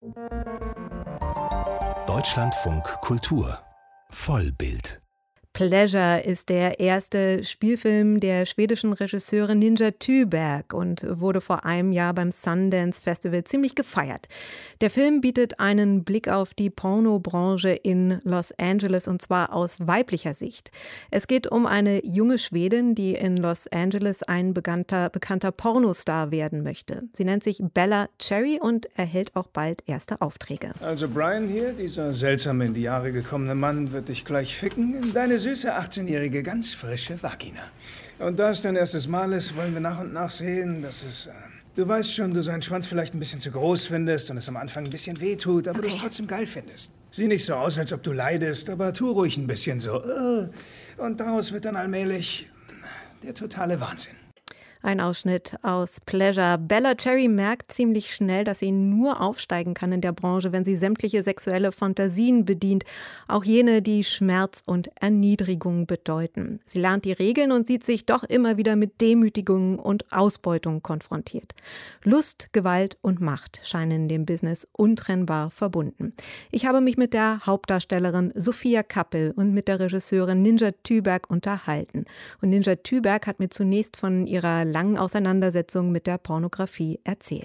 Deutschlandfunk Kultur Vollbild. Pleasure ist der erste Spielfilm der schwedischen Regisseurin Ninja Thyberg und wurde vor einem Jahr beim Sundance Festival ziemlich gefeiert. Der Film bietet einen Blick auf die Pornobranche in Los Angeles und zwar aus weiblicher Sicht. Es geht um eine junge Schwedin, die in Los Angeles ein bekannter Pornostar werden möchte. Sie nennt sich Bella Cherry und erhält auch bald erste Aufträge. Also Brian hier, dieser seltsame in die Jahre gekommene Mann, wird dich gleich ficken in deine süße 18-jährige, ganz frische Vagina. Und da es dein erstes Mal ist, wollen wir nach und nach sehen, dass es... Du weißt schon, du seinen Schwanz vielleicht ein bisschen zu groß findest und es am Anfang ein bisschen wehtut, aber du es trotzdem geil findest. Sieh nicht so aus, als ob du leidest, aber tu ruhig ein bisschen so. Und daraus wird dann allmählich der totale Wahnsinn. Ein Ausschnitt aus Pleasure. Bella Cherry merkt ziemlich schnell, dass sie nur aufsteigen kann in der Branche, wenn sie sämtliche sexuelle Fantasien bedient, auch jene, die Schmerz und Erniedrigung bedeuten. Sie lernt die Regeln und sieht sich doch immer wieder mit Demütigungen und Ausbeutung konfrontiert. Lust, Gewalt und Macht scheinen in dem Business untrennbar verbunden. Ich habe mich mit der Hauptdarstellerin Sofia Kappel und mit der Regisseurin Ninja Thyberg unterhalten. Und Ninja Thyberg hat mir zunächst von ihrer langen Auseinandersetzung mit der Pornografie erzählt.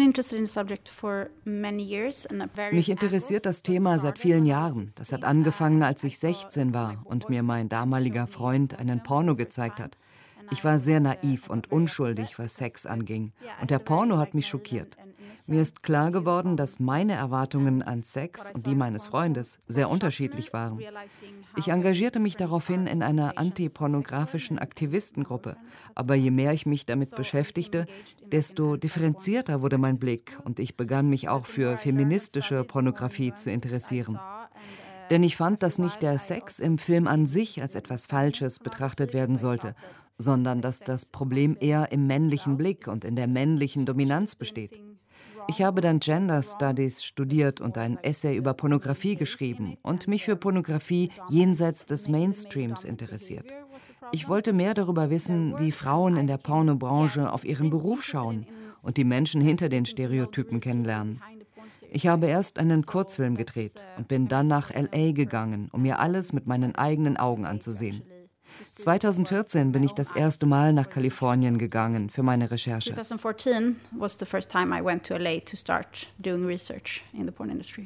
Mich interessiert das Thema seit vielen Jahren. Das hat angefangen, als ich 16 war und mir mein damaliger Freund einen Porno gezeigt hat. Ich war sehr naiv und unschuldig, was Sex anging. Und der Porno hat mich schockiert. Mir ist klar geworden, dass meine Erwartungen an Sex und die meines Freundes sehr unterschiedlich waren. Ich engagierte mich daraufhin in einer antipornografischen Aktivistengruppe. Aber je mehr ich mich damit beschäftigte, desto differenzierter wurde mein Blick und ich begann mich auch für feministische Pornografie zu interessieren. Denn ich fand, dass nicht der Sex im Film an sich als etwas Falsches betrachtet werden sollte, sondern dass das Problem eher im männlichen Blick und in der männlichen Dominanz besteht. Ich habe dann Gender Studies studiert und ein Essay über Pornografie geschrieben und mich für Pornografie jenseits des Mainstreams interessiert. Ich wollte mehr darüber wissen, wie Frauen in der Pornobranche auf ihren Beruf schauen und die Menschen hinter den Stereotypen kennenlernen. Ich habe erst einen Kurzfilm gedreht und bin dann nach L.A. gegangen, um mir alles mit meinen eigenen Augen anzusehen. 2014 bin ich das erste Mal nach Kalifornien gegangen für meine Recherche. 2014 was the first time I went to LA to start doing research in the porn industry.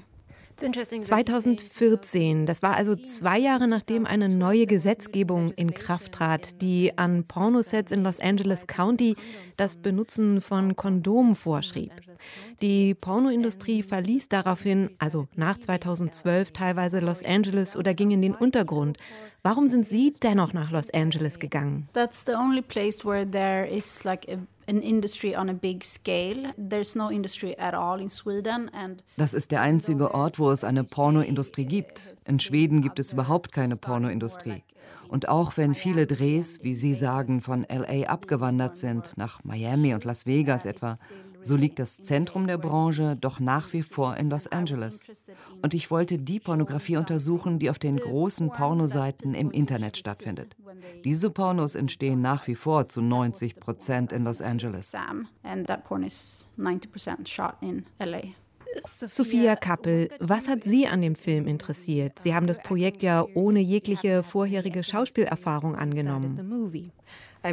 2014, das war also 2 Jahre nachdem eine neue Gesetzgebung in Kraft trat, die an Pornosets in Los Angeles County das Benutzen von Kondomen vorschrieb. Die Pornoindustrie verließ daraufhin, also nach 2012, teilweise Los Angeles oder ging in den Untergrund. Warum sind Sie dennoch nach Los Angeles gegangen? That's the only place where there is like an industry on a big scale. There's no industry at all in Sweden. Das ist der einzige Ort, wo es eine Pornoindustrie gibt. In Schweden gibt es überhaupt keine Pornoindustrie. Und auch wenn viele Drehs, wie Sie sagen, von L.A. abgewandert sind, nach Miami und Las Vegas etwa, so liegt das Zentrum der Branche doch nach wie vor in Los Angeles. Und ich wollte die Pornografie untersuchen, die auf den großen Pornoseiten im Internet stattfindet. Diese Pornos entstehen nach wie vor zu 90% in Los Angeles. Sofia Kappel, was hat Sie an dem Film interessiert? Sie haben das Projekt ja ohne jegliche vorherige Schauspielerfahrung angenommen. Ich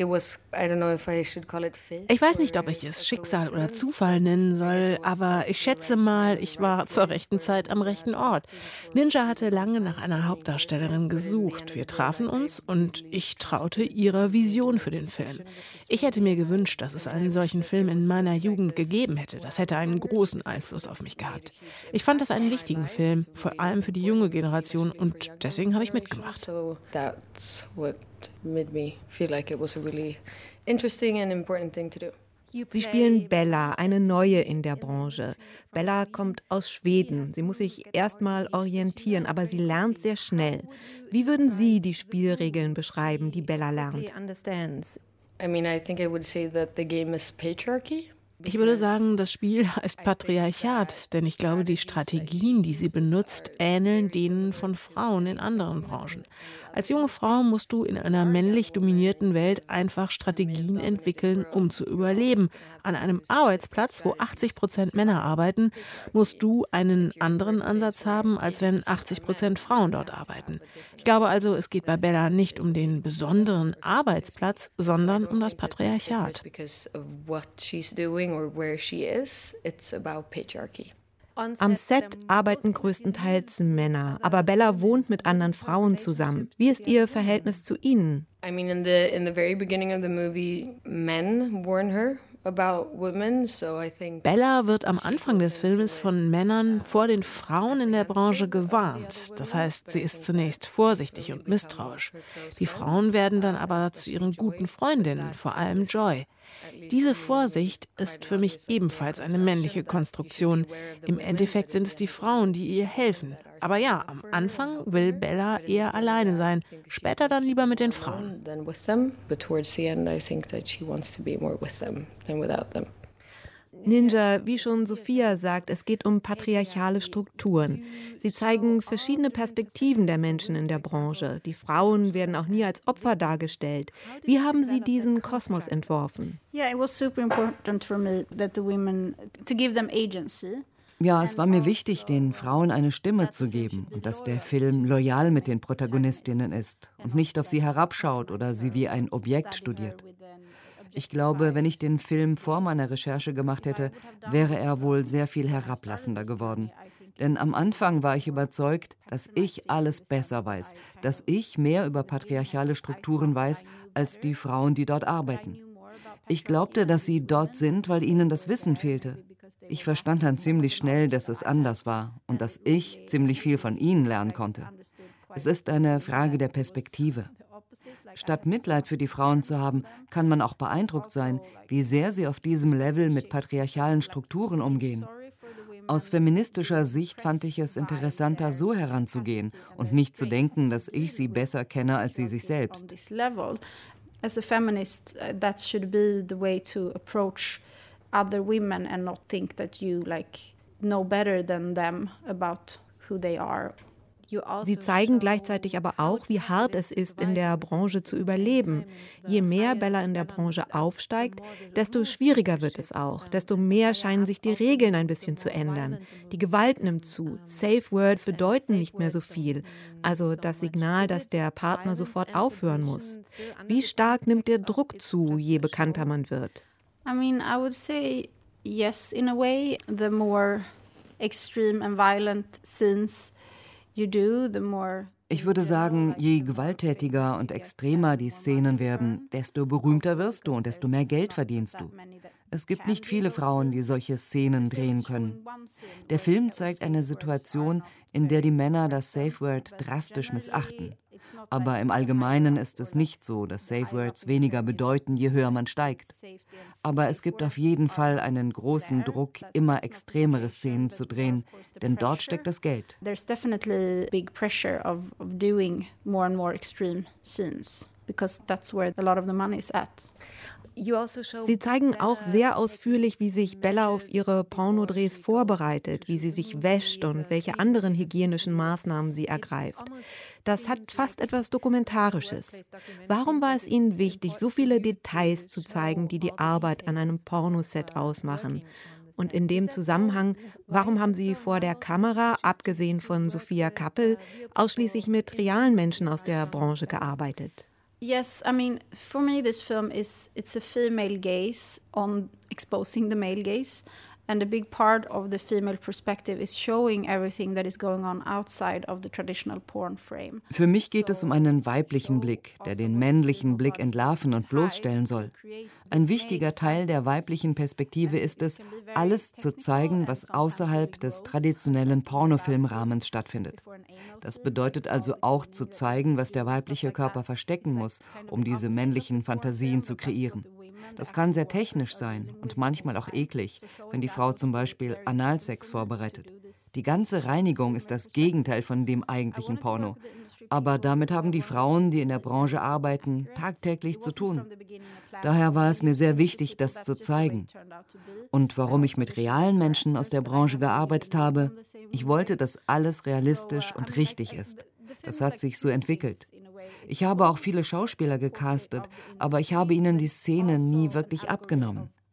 weiß nicht, ob ich es Schicksal oder Zufall nennen soll, aber ich schätze mal, ich war zur rechten Zeit am rechten Ort. Ninja hatte lange nach einer Hauptdarstellerin gesucht. Wir trafen uns und ich traute ihrer Vision für den Film. Ich hätte mir gewünscht, dass es einen solchen Film in meiner Jugend gegeben hätte. Das hätte einen großen Einfluss auf mich gehabt. Ich fand das einen wichtigen Film, vor allem für die junge Generation, und deswegen habe ich mitgemacht. Made me feel like it was a really interesting and important thing to do. Sie spielen Bella, eine Neue in der Branche. Bella kommt aus Schweden. Sie muss sich erstmal orientieren, aber sie lernt sehr schnell. Wie würden Sie die Spielregeln beschreiben, die Bella lernt? I think I would say that the game is patriarchy. Ich würde sagen, das Spiel heißt Patriarchat, denn ich glaube, die Strategien, die sie benutzt, ähneln denen von Frauen in anderen Branchen. Als junge Frau musst du in einer männlich dominierten Welt einfach Strategien entwickeln, um zu überleben. An einem Arbeitsplatz, wo 80% Männer arbeiten, musst du einen anderen Ansatz haben, als wenn 80% Frauen dort arbeiten. Ich glaube also, es geht bei Bella nicht um den besonderen Arbeitsplatz, sondern um das Patriarchat. Am Set arbeiten größtenteils Männer, aber Bella wohnt mit anderen Frauen zusammen. Wie ist ihr Verhältnis zu ihnen? I mean, in the very beginning of the movie, men warn her about women, so I think Bella wird am Anfang des Filmes von Männern vor den Frauen in der Branche gewarnt. Das heißt, sie ist zunächst vorsichtig und misstrauisch. Die Frauen werden dann aber zu ihren guten Freundinnen, vor allem Joy. Diese Vorsicht ist für mich ebenfalls eine männliche Konstruktion. Im Endeffekt sind es die Frauen, die ihr helfen. Aber ja, am Anfang will Bella eher alleine sein, später dann lieber mit den Frauen. Ninja, wie schon Sophia sagt, es geht um patriarchale Strukturen. Sie zeigen verschiedene Perspektiven der Menschen in der Branche. Die Frauen werden auch nie als Opfer dargestellt. Wie haben Sie diesen Kosmos entworfen? Yeah, it was super important for me that the women to give them agency. Ja, es war mir wichtig, den Frauen eine Stimme zu geben und dass der Film loyal mit den Protagonistinnen ist und nicht auf sie herabschaut oder sie wie ein Objekt studiert. Ich glaube, wenn ich den Film vor meiner Recherche gemacht hätte, wäre er wohl sehr viel herablassender geworden. Denn am Anfang war ich überzeugt, dass ich alles besser weiß, dass ich mehr über patriarchale Strukturen weiß als die Frauen, die dort arbeiten. Ich glaubte, dass sie dort sind, weil ihnen das Wissen fehlte. Ich verstand dann ziemlich schnell, dass es anders war und dass ich ziemlich viel von ihnen lernen konnte. Es ist eine Frage der Perspektive. Statt Mitleid für die Frauen zu haben, kann man auch beeindruckt sein, wie sehr sie auf diesem Level mit patriarchalen Strukturen umgehen. Aus feministischer Sicht fand ich es interessanter, so heranzugehen und nicht zu denken, dass ich sie besser kenne als sie sich selbst. As a feminist, that should be the way to approach other women and not think that you know better than them about who they are. Sie zeigen gleichzeitig aber auch, wie hart es ist, in der Branche zu überleben. Je mehr Bella in der Branche aufsteigt, desto schwieriger wird es auch. Desto mehr scheinen sich die Regeln ein bisschen zu ändern. Die Gewalt nimmt zu. Safe Words bedeuten nicht mehr so viel. Also das Signal, dass der Partner sofort aufhören muss. Wie stark nimmt der Druck zu, je bekannter man wird? I mean, I would say yes, in a way. The more extreme and violent scenes ich würde sagen, je gewalttätiger und extremer die Szenen werden, desto berühmter wirst du und desto mehr Geld verdienst du. Es gibt nicht viele Frauen, die solche Szenen drehen können. Der Film zeigt eine Situation, in der die Männer das Safe Word drastisch missachten. Aber im Allgemeinen ist es nicht so, dass Safe Words weniger bedeuten, je höher man steigt. Aber es gibt auf jeden Fall einen großen Druck, immer extremere Szenen zu drehen, denn dort steckt das Geld. There's definitely big pressure of doing more and more extreme scenes, because that's where a lot of the money is at. Sie zeigen auch sehr ausführlich, wie sich Bella auf ihre Pornodrehs vorbereitet, wie sie sich wäscht und welche anderen hygienischen Maßnahmen sie ergreift. Das hat fast etwas Dokumentarisches. Warum war es Ihnen wichtig, so viele Details zu zeigen, die die Arbeit an einem Pornoset ausmachen? Und in dem Zusammenhang, warum haben Sie vor der Kamera, abgesehen von Sophia Kappel, ausschließlich mit realen Menschen aus der Branche gearbeitet? Yes, I mean, for me this film it's a female gaze on exposing the male gaze. And a big part of the female perspective is showing everything that is going on outside of the traditional porn frame. Für mich geht es um einen weiblichen Blick, der den männlichen Blick entlarven und bloßstellen soll. Ein wichtiger Teil der weiblichen Perspektive ist es, alles zu zeigen, was außerhalb des traditionellen Pornofilmrahmens stattfindet. Das bedeutet also auch zu zeigen, was der weibliche Körper verstecken muss, um diese männlichen Fantasien zu kreieren. Das kann sehr technisch sein und manchmal auch eklig, wenn die Frau zum Beispiel Analsex vorbereitet. Die ganze Reinigung ist das Gegenteil von dem eigentlichen Porno. Aber damit haben die Frauen, die in der Branche arbeiten, tagtäglich zu tun. Daher war es mir sehr wichtig, das zu zeigen. Und warum ich mit realen Menschen aus der Branche gearbeitet habe, ich wollte, dass alles realistisch und richtig ist. Das hat sich so entwickelt. Ich habe auch viele Schauspieler gecastet, aber ich habe ihnen die Szenen nie wirklich abgenommen.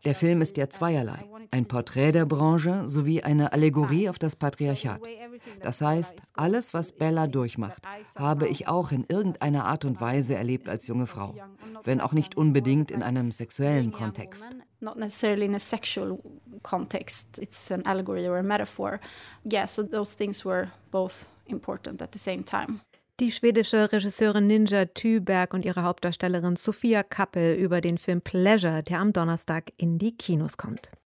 Der Film ist ja zweierlei. Ein Porträt der Branche sowie eine Allegorie auf das Patriarchat. Das heißt, alles, was Bella durchmacht, habe ich auch in irgendeiner Art und Weise erlebt als junge Frau. Wenn auch nicht unbedingt in einem sexuellen Kontext. Not necessarily in a sexual context. It's an allegory or a metaphor. Yeah, so those things were both important at the same time. Die schwedische Regisseurin Ninja Thyberg und ihre Hauptdarstellerin Sofia Kappel über den Film Pleasure, der am Donnerstag in die Kinos kommt.